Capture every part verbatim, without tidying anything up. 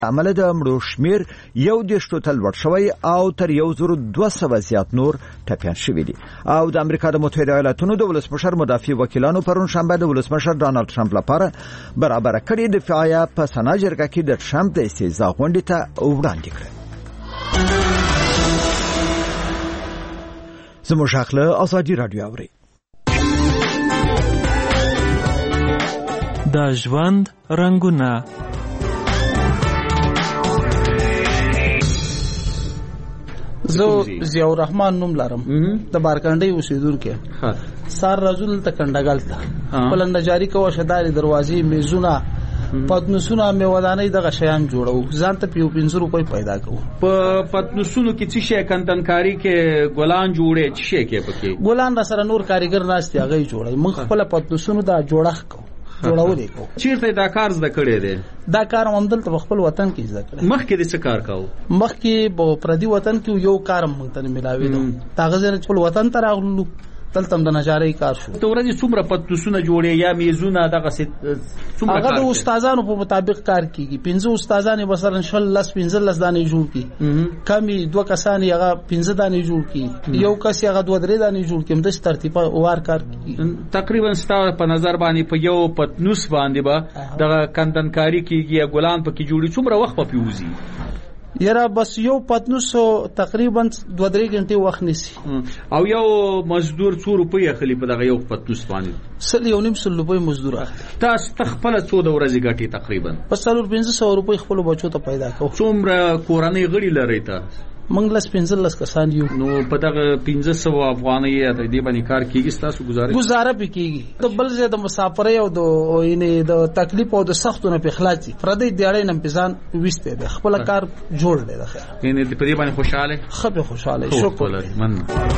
عمله د مړو شمیر یو دېرش ته لوړ شوی او تر یو زر دوه سوه زیات نور ټپیان شوي دي. او د امریکا د متحده ایالاتونو د ولسمشر مدافع وکیلانو پرون شنبه د ولسمشر ډانلډ ټرمپ لپاره برابر کړي دفاعیه په سنا جرګه کې د ټرمپ د استهزاء غونډې ته وړاندې کړه. زموږ اخله ازادي رادیو اوري. د ژوند رنگونه. زه ضیاء الرحمن نوم لرم، د بارکانډي اوسیدونکو. ها سار رجل ته کنډګل ته پلان جاری کوه شداري دروازې میزونه پتنوسونه میودانې دغه شیان جوړو، ځان ته پیو پنځه روپۍ پیدا کوو. په پتنوسونو کې څه شي کندنکاری کې ګلان جوړې څه شي کې پکې ګلان را سره نور کاریګر ناشته هغه جوړي. موږ خپل پتنوسونو دا جوړخ کوو جوړولې کو. چیرته دا کار زده کړی دی؟ دا کار هم دلته خپل وطن کې زده کړی. مخکې د څه کار کاوه؟ مخکې په پردي وطن کې یو کار مونږ ته ملاوي دو، تاغه ځنه خپل وطن ته راغلو، دلته د نجارۍ کار شو. ته ورځې څومره پتوسونه جوړې یا میزونه دغه څومره هغه د استادانو په مطابق کار کیږي. پنځه استادانو مثلا شل لس پنځه لس دانې جوړ کی، کمی دوه کسان هغه پنځه دانې جوړ کی، یو کس هغه دوه درې دانې جوړ کی، د ترتیب وار کار کیږي. تقریبا ستاسو په نظر باندې په یو پتنوس باندې به دغه کندنکاری کیږي یا ګلان پکې جوړي څومره وخت په پیوزي؟ یاره بس یو پتنوس تقریبا دوه درې غنټې وخت نیسي. او یو مزدور څو روپۍ اخلي په دغه یو پتنوس باندې؟ سل یو نیم سل روپۍ مزدور اخلي. تاسو تخپل څو د ورځې ګټي تقریبا؟ په څلور پنځه سوه روپۍ خپل بچو ته پیدا کوو. څومره کورنۍ غړي لري تاسو؟ موږ لس پنځه لس کسان یو. نو په دغه پنځه سوه افغانۍ ته دې باندې کار کیږي تاسو گزارش؟ گزاره پکېږي. د بل ځای د مسافرۍ او د اینې د تکلیف او د سختونو په خلاصي پردې دیاړې نم پېزان وسته ده خپل کار جوړ دی. د خیر اینې په دې باندې خوشاله خپل خوشاله شکر من.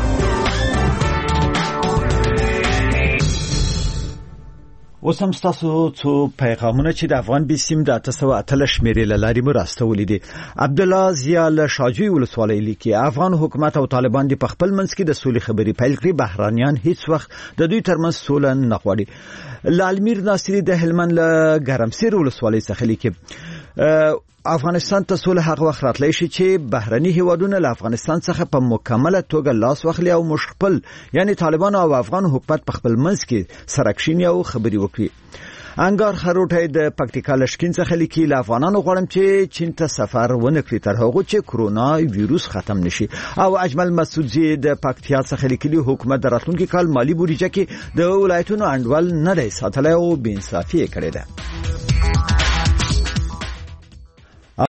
اوس هم ستاسو څو پیغامونه چې د افغان بي سیم د اته سوه اتلس شمېرې له لارې مو راستولي دي. عبدالله ضیا له شاجوی ولسوالۍ لیکي افغان حکومت او طالبان دي په خپل منځ کې د سولې خبرې پیل کړي، بهرانیان هیڅ وخت د دوی ترمنځ سوله نه غواړي. لالمیر ناصری د هلمند له ګرمسیر ولسوالۍ څخه لیکي افغانستان ته سوله هغه وخت راتلی شي چې بهرني هیوادونه له افغانستان څخه په مکمله توګه لاس واخلي او مشخپل یعنی طالبان او افغان حکومت په خپل منځ کې سرکشینی او خبري وکړي. انګار خروټی د پکتیکا لشکین څخه لیکي له افغانانو غواړم چې چین ته سفر ونه کړي تر هغه چې کرونا ویروس ختم نشي. او اجمل مسعودزی د پکتیا څخه لیکي حکومت د راتلونکي کال مالی بودیجه کې د ولایتونو انډول نه دی ساتلی او بې انصافي کړې ده.